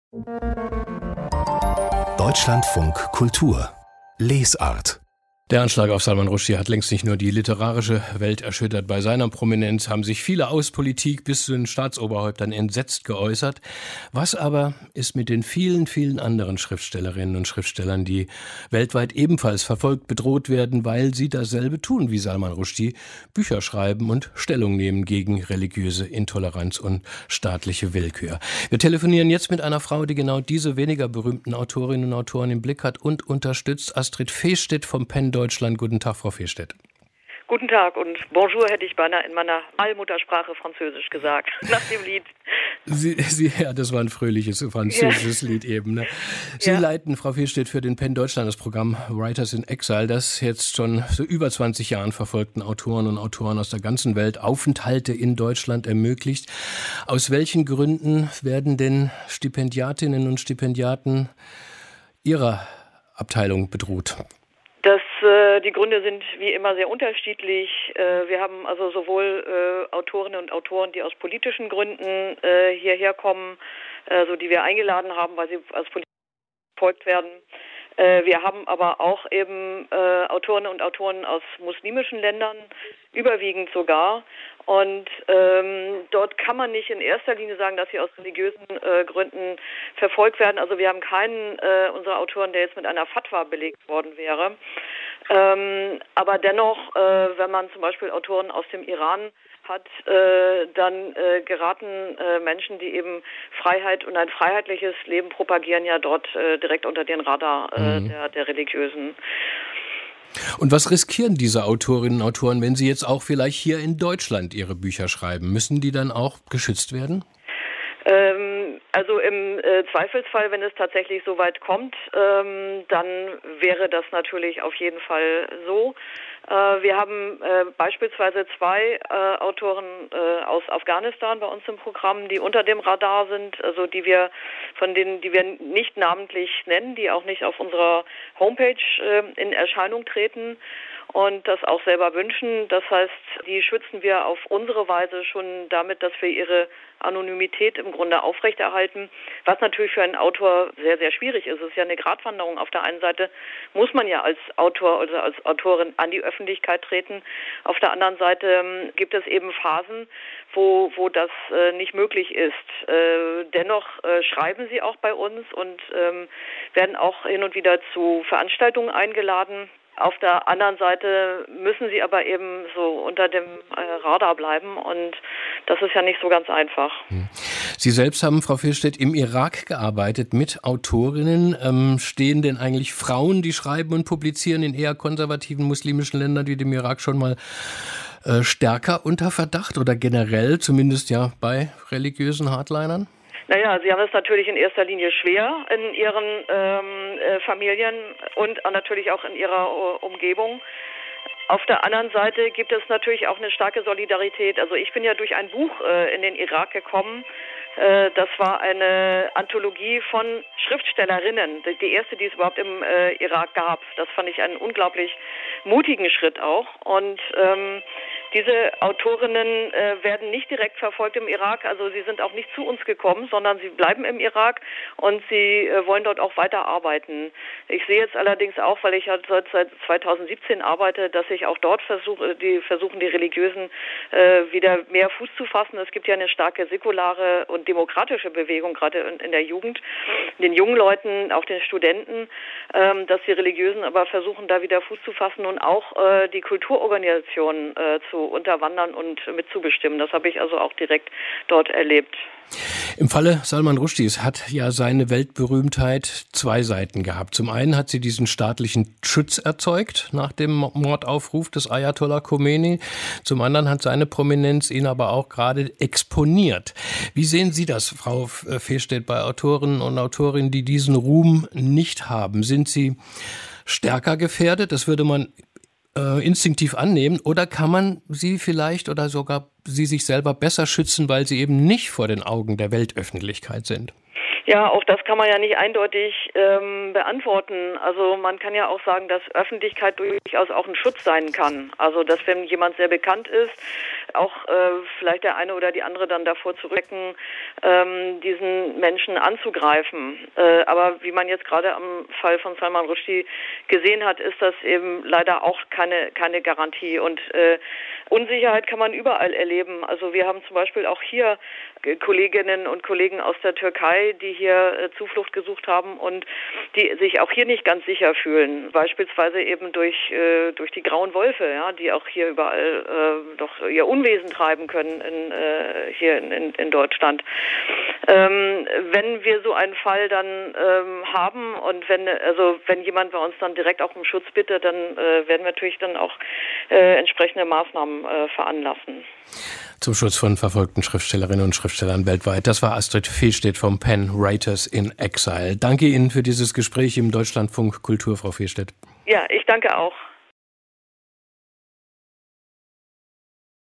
Deutschlandfunk Kultur Lesart. Der Anschlag auf Salman Rushdie hat längst nicht nur die literarische Welt erschüttert. Bei seiner Prominenz haben sich viele aus Politik bis zu den Staatsoberhäuptern entsetzt geäußert. Was aber ist mit den vielen, vielen anderen Schriftstellerinnen und Schriftstellern, die weltweit ebenfalls verfolgt, bedroht werden, weil sie dasselbe tun wie Salman Rushdie, Bücher schreiben und Stellung nehmen gegen religiöse Intoleranz und staatliche Willkür? Wir telefonieren jetzt mit einer Frau, die genau diese weniger berühmten Autorinnen und Autoren im Blick hat und unterstützt. Astrid Fehstedt vom PEN Deutschland. Guten Tag, Frau Fehstedt. Guten Tag und Bonjour hätte ich beinahe in meiner Allmuttersprache Französisch gesagt, nach dem Lied. Ja, das war ein fröhliches französisches Lied eben. Ne? Sie leiten, Frau Fehstedt, für den PEN Deutschland das Programm Writers in Exile, das jetzt schon so über 20 Jahren verfolgten Autoren und Autoren aus der ganzen Welt Aufenthalte in Deutschland ermöglicht. Aus welchen Gründen werden denn Stipendiatinnen und Stipendiaten Ihrer Abteilung bedroht? Die Gründe sind wie immer sehr unterschiedlich. Wir haben also sowohl Autorinnen und Autoren, die aus politischen Gründen hierher kommen, die wir eingeladen haben, weil sie als politisch verfolgt werden. Wir haben aber auch eben Autorinnen und Autoren aus muslimischen Ländern, überwiegend sogar. Und dort kann man nicht in erster Linie sagen, dass sie aus religiösen Gründen verfolgt werden. Also wir haben keinen unserer Autoren, der jetzt mit einer Fatwa belegt worden wäre. Aber dennoch, wenn man zum Beispiel Autoren aus dem Iran hat, dann geraten Menschen, die eben Freiheit und ein freiheitliches Leben propagieren, ja dort direkt unter den Radar der Religiösen. Und was riskieren diese Autorinnen und Autoren, wenn sie jetzt auch vielleicht hier in Deutschland ihre Bücher schreiben? Müssen die dann auch geschützt werden? Also im Zweifelsfall, wenn es tatsächlich so weit kommt, dann wäre das natürlich auf jeden Fall so. Wir haben beispielsweise zwei Autoren aus Afghanistan bei uns im Programm, die unter dem Radar sind, also die wir nicht namentlich nennen, die auch nicht auf unserer Homepage in Erscheinung treten und das auch selber wünschen. Das heißt, die schützen wir auf unsere Weise schon damit, dass wir ihre Anonymität im Grunde aufrechterhalten, was natürlich für einen Autor sehr, sehr schwierig ist. Es ist ja eine Gratwanderung. Auf der einen Seite muss man ja als Autor oder als Autorin an die Öffentlichkeit treten. Auf der anderen Seite gibt es eben Phasen, wo das nicht möglich ist. Dennoch schreiben sie auch bei uns und werden auch hin und wieder zu Veranstaltungen eingeladen. Auf der anderen Seite müssen sie aber eben so unter dem Radar bleiben und das ist ja nicht so ganz einfach. Sie selbst haben, Frau Fehstedt, im Irak gearbeitet mit Autorinnen. Stehen denn eigentlich Frauen, die schreiben und publizieren in eher konservativen muslimischen Ländern wie dem Irak schon mal stärker unter Verdacht oder generell zumindest ja bei religiösen Hardlinern? Naja, sie haben es natürlich in erster Linie schwer in ihren Familien und natürlich auch in ihrer Umgebung. Auf der anderen Seite gibt es natürlich auch eine starke Solidarität. Also ich bin ja durch ein Buch in den Irak gekommen. Das war eine Anthologie von Schriftstellerinnen, die erste, die es überhaupt im Irak gab. Das fand ich einen unglaublich mutigen Schritt auch. Und diese Autorinnen werden nicht direkt verfolgt im Irak, also sie sind auch nicht zu uns gekommen, sondern sie bleiben im Irak und sie wollen dort auch weiter arbeiten. Ich sehe jetzt allerdings auch, weil ich halt seit 2017 arbeite, dass ich auch dort versuchen die Religiösen wieder mehr Fuß zu fassen. Es gibt ja eine starke säkulare und demokratische Bewegung, gerade in der Jugend, den jungen Leuten, auch den Studenten, dass die Religiösen aber versuchen, da wieder Fuß zu fassen und auch die Kulturorganisationen zu unterwandern und mitzubestimmen. Das habe ich also auch direkt dort erlebt. Im Falle Salman Rushdies hat ja seine Weltberühmtheit zwei Seiten gehabt. Zum einen hat sie diesen staatlichen Schutz erzeugt nach dem Mordaufruf des Ayatollah Khomeini. Zum anderen hat seine Prominenz ihn aber auch gerade exponiert. Wie sehen Sie das, Frau Fehstedt, bei Autorinnen und Autorinnen, die diesen Ruhm nicht haben? Sind sie stärker gefährdet? Das würde man instinktiv annehmen, oder kann man sie vielleicht oder sogar sie sich selber besser schützen, weil sie eben nicht vor den Augen der Weltöffentlichkeit sind? Ja, auch das kann man ja nicht eindeutig beantworten. Also man kann ja auch sagen, dass Öffentlichkeit durchaus auch ein Schutz sein kann. Also dass, wenn jemand sehr bekannt ist, auch vielleicht der eine oder die andere dann davor zurückschrecken, diesen Menschen anzugreifen. Aber wie man jetzt gerade am Fall von Salman Rushdie gesehen hat, ist das eben leider auch keine Garantie. Und Unsicherheit kann man überall erleben. Also wir haben zum Beispiel auch hier Kolleginnen und Kollegen aus der Türkei, die hier Zuflucht gesucht haben und die sich auch hier nicht ganz sicher fühlen. Beispielsweise eben durch die grauen Wölfe, ja, die auch hier überall doch ihr Unwesen treiben können hier in Deutschland. Wenn wir so einen Fall dann haben und wenn jemand bei uns dann direkt auch um Schutz bittet, dann werden wir natürlich dann auch entsprechende Maßnahmen veranlassen. Zum Schutz von verfolgten Schriftstellerinnen und Schriftstellern weltweit. Das war Astrid Fehlstedt vom PEN Writers in Exile. Danke Ihnen für dieses Gespräch im Deutschlandfunk Kultur, Frau Fehlstedt. Ja, ich danke auch.